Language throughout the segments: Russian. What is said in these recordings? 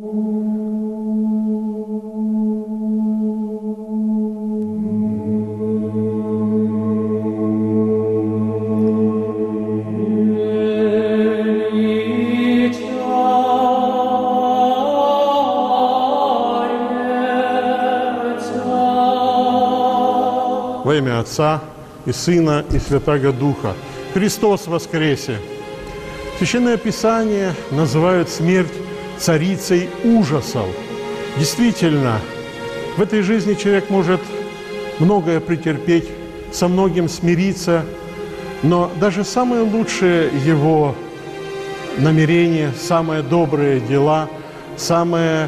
Во имя Отца и Сына и Святаго Духа. Христос воскресе! Священное Писание называет смерть царицей ужасов. Действительно, в этой жизни человек может многое претерпеть, со многим смириться, но даже самые лучшие его намерения, самые добрые дела, самые,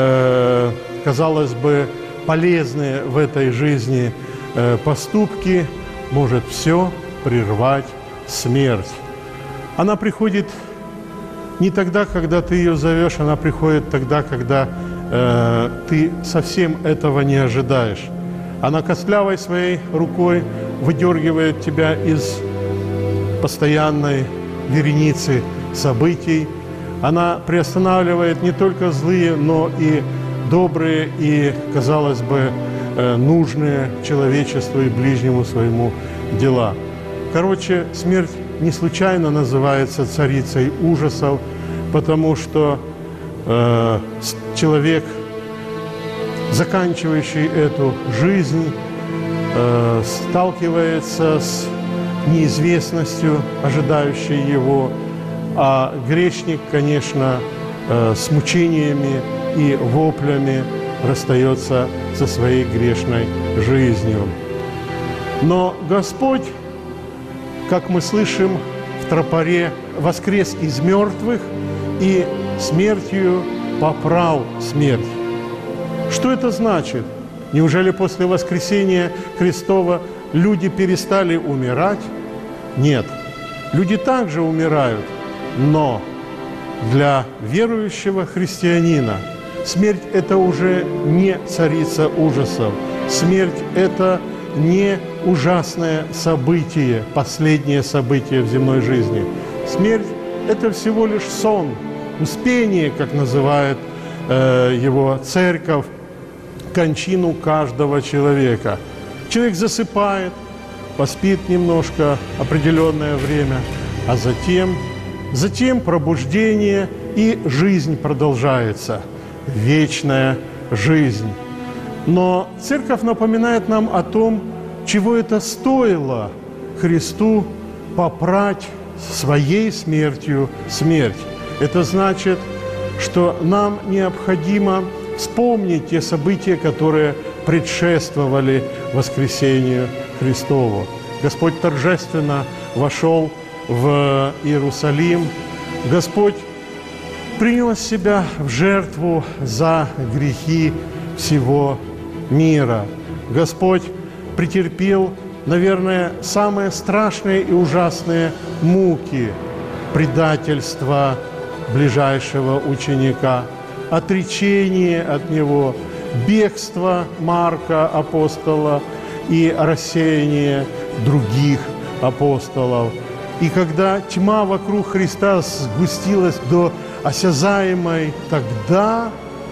казалось бы, полезные в этой жизни поступки может все прервать смерть. Она приходит не тогда, когда ты ее зовешь, она приходит тогда, когда ты совсем этого не ожидаешь. Она костлявой своей рукой выдергивает тебя из постоянной вереницы событий. Она приостанавливает не только злые, но и добрые и, казалось бы, нужные человечеству и ближнему своему дела. Короче, смерть не случайно называется царицей ужасов, потому что человек, заканчивающий эту жизнь, сталкивается с неизвестностью, ожидающей его, а грешник, конечно, с мучениями и воплями расстается со своей грешной жизнью. Но Господь, как мы слышим в тропаре, воскрес из мертвых и смертью поправ смерть. Что это значит? Неужели после воскресения Христова люди перестали умирать? Нет, люди также умирают, но для верующего христианина смерть – это уже не царица ужасов. Смерть – это не ужасное событие, последнее событие в земной жизни. Смерть – это всего лишь сон, успение, как называет его церковь, кончину каждого человека. Человек засыпает, поспит немножко определенное время, а затем пробуждение, и жизнь продолжается. Вечная жизнь. Но Церковь напоминает нам о том, чего это стоило Христу попрать своей смертью смерть. Это значит, что нам необходимо вспомнить те события, которые предшествовали воскресению Христову. Господь торжественно вошел в Иерусалим. Господь принес себя в жертву за грехи всего мира. Господь претерпел, наверное, самые страшные и ужасные муки предательства ближайшего ученика, отречение от него, бегство Марка, апостола, и рассеяние других апостолов. И когда тьма вокруг Христа сгустилась до осязаемой, тогда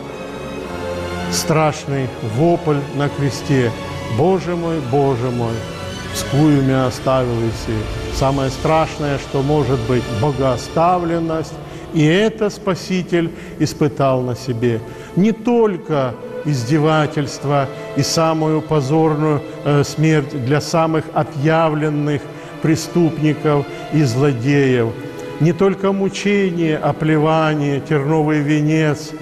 страшный вопль на кресте: Боже мой, скую меня оставил Иси». Самое страшное, что может быть, богооставленность. И это Спаситель испытал на себе. Не только издевательство и самую позорную смерть для самых отъявленных преступников и злодеев, не только мучение, оплевание, терновый венец,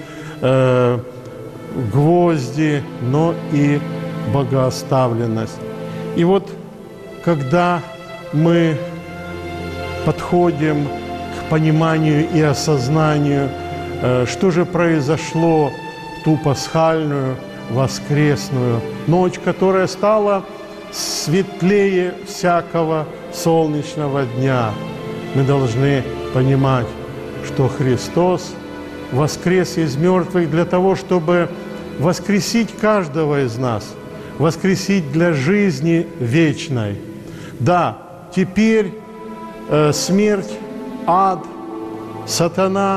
гвозди, но и богооставленность. И вот когда мы подходим к пониманию и осознанию, что же произошло в ту пасхальную, воскресную ночь, которая стала светлее всякого солнечного дня, мы должны понимать, что Христос воскрес из мертвых для того, чтобы воскресить каждого из нас, воскресить для жизни вечной. Да, теперь смерть, ад, сатана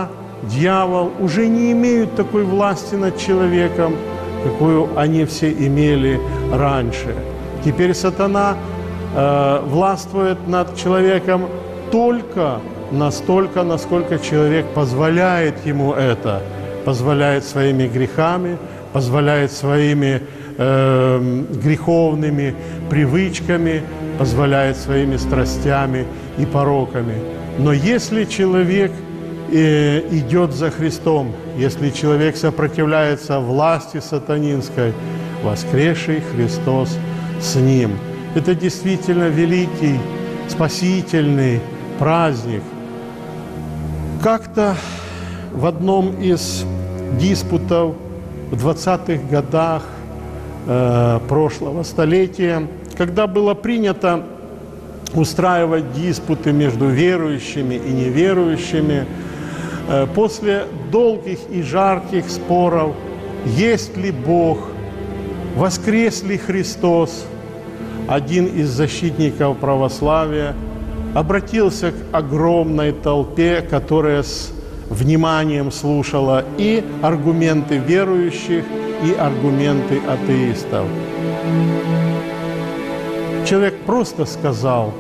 дьявол уже не имеют такой власти над человеком, какую они все имели раньше. Теперь сатана властвует над человеком только настолько, насколько человек позволяет ему это, позволяет своими грехами, позволяет своими греховными привычками, позволяет своими страстями и пороками. Но если человек идет за Христом, если человек сопротивляется власти сатанинской, воскресший Христос с ним. Это действительно великий, спасительный праздник. Как-то в одном из диспутов в 20-х годах прошлого столетия, когда было принято устраивать диспуты между верующими и неверующими, после долгих и жарких споров, есть ли Бог, воскрес ли Христос, один из защитников православия обратился к огромной толпе, которая с вниманием слушала и аргументы верующих, и аргументы атеистов. Человек просто сказал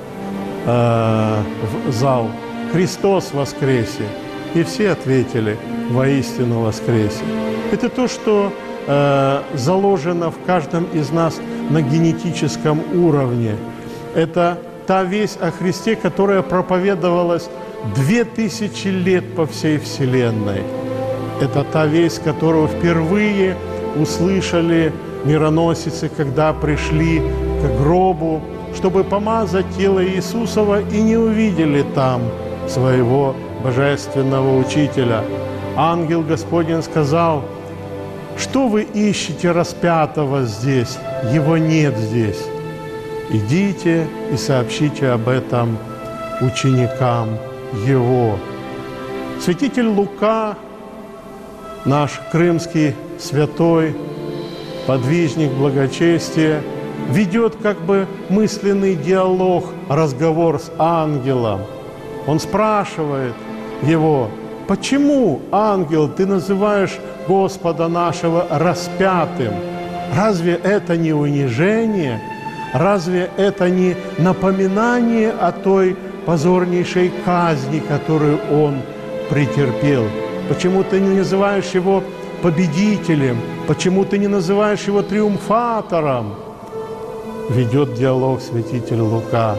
в зал: «Христос воскресе!» И все ответили: «Воистину воскресе!» Это то, что заложено в каждом из нас на генетическом уровне. Это та весть о Христе, которая проповедовалась 2000 лет по всей Вселенной. Это та весть, которую впервые услышали мироносицы, когда пришли к гробу, чтобы помазать тело Иисусова, и не увидели там своего божественного учителя. Ангел Господень сказал: «Что вы ищете распятого здесь? Его нет здесь. Идите и сообщите об этом ученикам Его». Святитель Лука, наш крымский святой, подвижник благочестия, ведет как бы мысленный диалог, разговор с ангелом. Он спрашивает его: «Почему, ангел, ты называешь Господа нашего распятым? Разве это не унижение? Разве это не напоминание о той позорнейшей казни, которую Он претерпел? Почему ты не называешь Его победителем? Почему ты не называешь Его триумфатором?» Ведет диалог святитель Лука.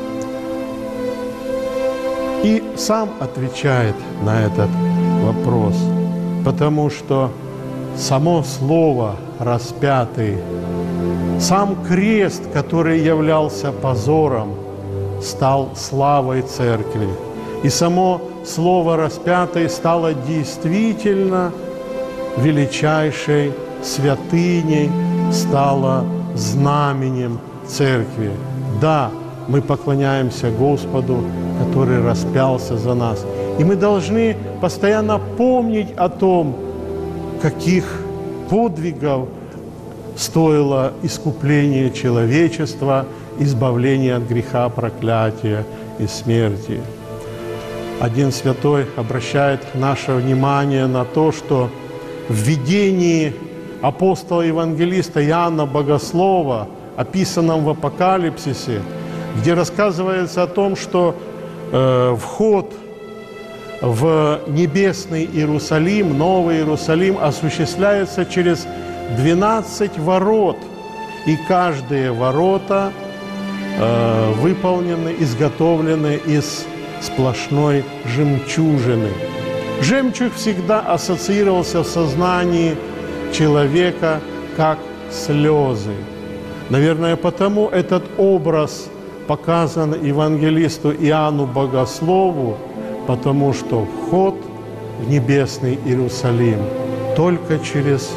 И сам отвечает на этот вопрос, потому что само слово «распятый», сам крест, который являлся позором, стал славой Церкви. И само слово «распятый» стало действительно величайшей святыней, стало знаменем Церкви. Да, мы поклоняемся Господу, который распялся за нас. И мы должны постоянно помнить о том, каких подвигов стоило искупление человечества, избавление от греха, проклятия и смерти. Один святой обращает наше внимание на то, что в видении апостола-евангелиста Иоанна Богослова, описанном в Апокалипсисе, где рассказывается о том, что вход в небесный Иерусалим, Новый Иерусалим, осуществляется через 12 ворот, и каждые ворота выполнены, изготовлены из сплошной жемчужины. Жемчуг всегда ассоциировался в сознании человека как слезы. Наверное, потому этот образ показан евангелисту Иоанну Богослову, потому что вход в небесный Иерусалим только через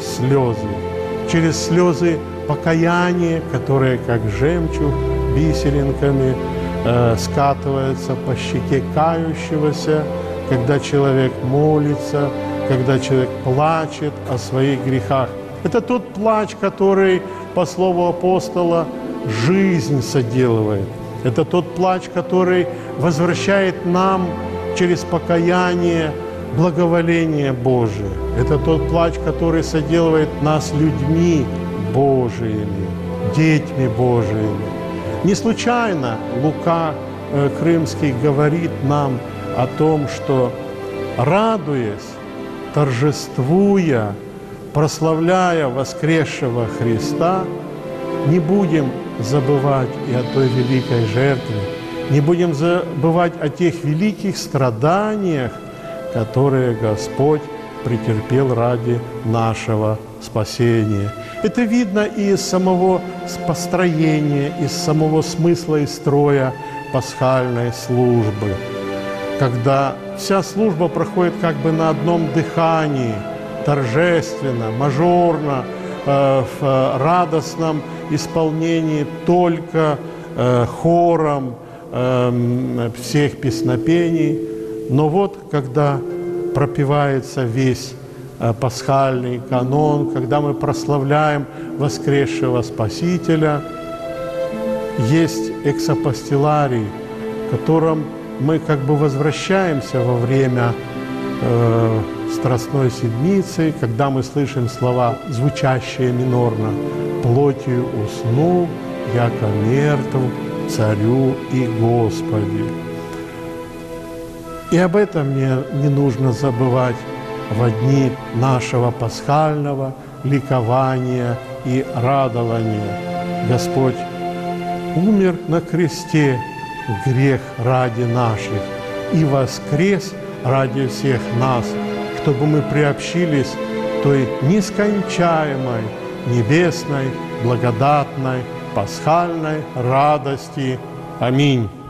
слезы покаяния, которые, как жемчуг, бисеринками скатываются по щеке кающегося, когда человек молится, когда человек плачет о своих грехах. Это тот плач, который, по слову апостола, жизнь соделывает. Это тот плач, который возвращает нам через покаяние благоволение Божие. Это тот плач, который соделывает нас людьми Божиими, детьми Божиими. Не случайно Лука Крымский говорит нам о том, что, радуясь, торжествуя, прославляя воскресшего Христа, не будем забывать и о той великой жертве, не будем забывать о тех великих страданиях, которые Господь претерпел ради нашего спасения. Это видно и из самого построения, из самого смысла и строя пасхальной службы, когда вся служба проходит как бы на одном дыхании, торжественно, мажорно, в радостном исполнении только хором всех песнопений. Но вот, когда пропевается весь пасхальный канон, когда мы прославляем воскресшего Спасителя, есть эксапостиларий, в котором мы как бы возвращаемся во время Страстной Седмицы, когда мы слышим слова, звучащие минорно: «Плотью уснул, яко мертв, Царю и Господи». И об этом мне не нужно забывать во дни нашего пасхального ликования и радования. Господь умер на кресте в грех ради наших и воскрес ради всех нас, чтобы мы приобщились той нескончаемой, небесной, благодатной, пасхальной радости. Аминь.